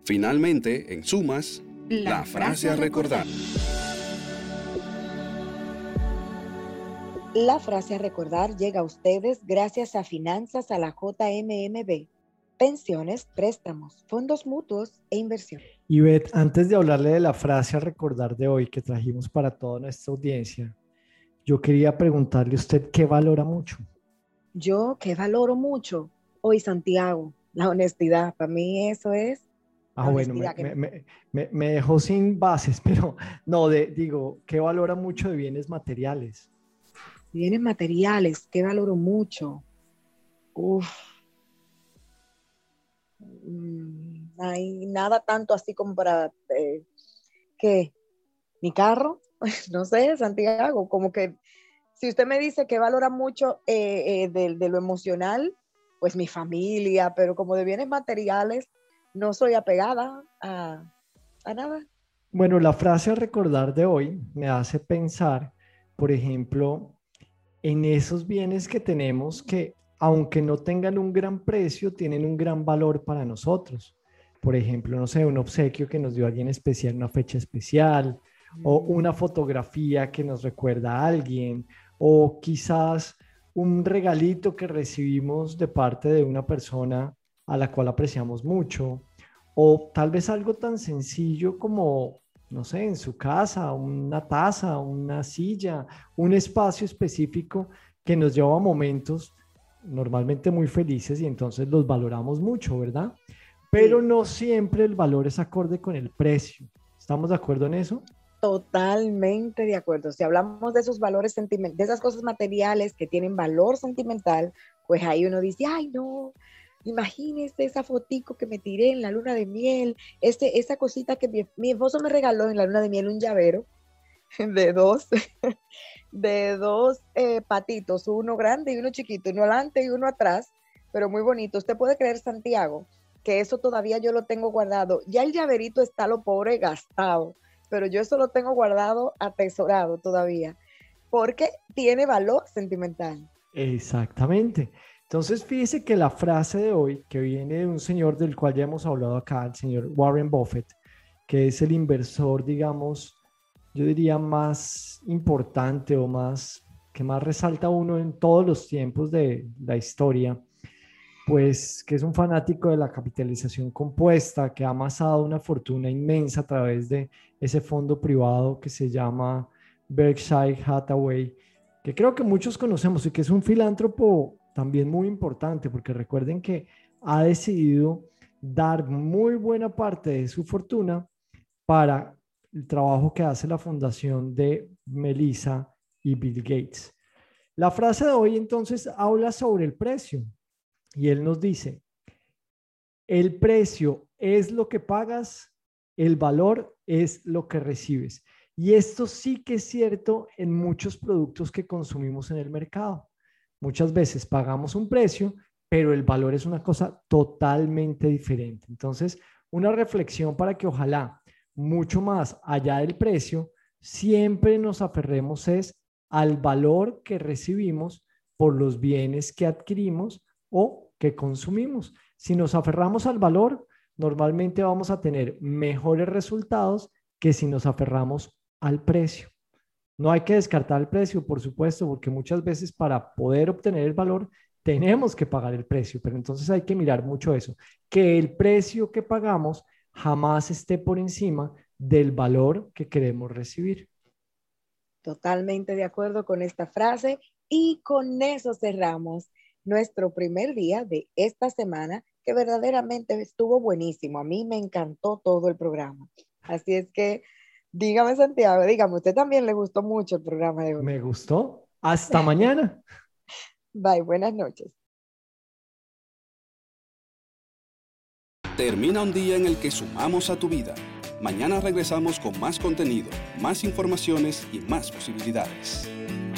Finalmente, en sumas, la frase a recordar. La frase a recordar llega a ustedes gracias a Finanzas a la JMMB, pensiones, préstamos, fondos mutuos e inversión. Y Beth, antes de hablarle de la frase a recordar de hoy que trajimos para toda nuestra audiencia, yo quería preguntarle a usted qué valora mucho. Yo que valoro mucho hoy, Santiago, la honestidad. Para mí eso es la Bueno, honestidad. me dejó sin bases, pero no, digo, ¿qué valora mucho de bienes materiales? Bienes materiales, que valoro mucho. No hay nada tanto así como para, ¿qué? ¿Mi carro? No sé, Santiago, como que si usted me dice que valora mucho de lo emocional, pues mi familia, pero como de bienes materiales, no soy apegada a nada. Bueno, la frase a recordar de hoy me hace pensar, por ejemplo, en esos bienes que tenemos que, aunque no tengan un gran precio, tienen un gran valor para nosotros. Por ejemplo, no sé, un obsequio que nos dio alguien especial, una fecha especial, o una fotografía que nos recuerda a alguien, o quizás un regalito que recibimos de parte de una persona a la cual apreciamos mucho, o tal vez algo tan sencillo como, no sé, en su casa, una taza, una silla, un espacio específico que nos lleva a momentos normalmente muy felices y entonces los valoramos mucho, ¿verdad? Pero no siempre el valor es acorde con el precio. ¿Estamos de acuerdo en eso? Totalmente de acuerdo. Si hablamos de esos valores sentimentales, de esas cosas materiales que tienen valor sentimental, pues ahí uno dice, ay no, imagínese esa fotico que me tiré en la luna de miel, esa cosita que mi esposo me regaló en la luna de miel, un llavero de dos patitos, uno grande y uno chiquito, uno adelante y uno atrás, pero muy bonito. Usted puede creer, Santiago, que eso todavía yo lo tengo guardado. Ya el llaverito está lo pobre gastado, pero yo eso lo tengo guardado, atesorado todavía, porque tiene valor sentimental. Exactamente. Entonces, fíjese que la frase de hoy, que viene de un señor del cual ya hemos hablado acá, el señor Warren Buffett, que es el inversor, digamos, yo diría más importante o más, que más resalta uno en todos los tiempos de la historia, pues que es un fanático de la capitalización compuesta, que ha amasado una fortuna inmensa a través de ese fondo privado que se llama Berkshire Hathaway, que creo que muchos conocemos y que es un filántropo también muy importante, porque recuerden que ha decidido dar muy buena parte de su fortuna para el trabajo que hace la fundación de Melissa y Bill Gates. La frase de hoy entonces habla sobre el precio. Y él nos dice, el precio es lo que pagas, el valor es lo que recibes. Y esto sí que es cierto en muchos productos que consumimos en el mercado. Muchas veces pagamos un precio, pero el valor es una cosa totalmente diferente. Entonces, una reflexión para que ojalá, mucho más allá del precio, siempre nos aferremos es al valor que recibimos por los bienes que adquirimos o que consumimos. Si nos aferramos al valor, normalmente vamos a tener mejores resultados que si nos aferramos al precio. No hay que descartar el precio, por supuesto, porque muchas veces para poder obtener el valor tenemos que pagar el precio, pero entonces hay que mirar mucho eso, que el precio que pagamos jamás esté por encima del valor que queremos recibir. Totalmente de acuerdo con esta frase y con eso cerramos nuestro primer día de esta semana, que verdaderamente estuvo buenísimo. A mí me encantó todo el programa. Así es que, dígame, Santiago, dígame, ¿usted también le gustó mucho el programa de hoy? Me gustó. Hasta mañana. Bye, buenas noches. Termina un día en el que sumamos a tu vida. Mañana regresamos con más contenido, más informaciones y más posibilidades.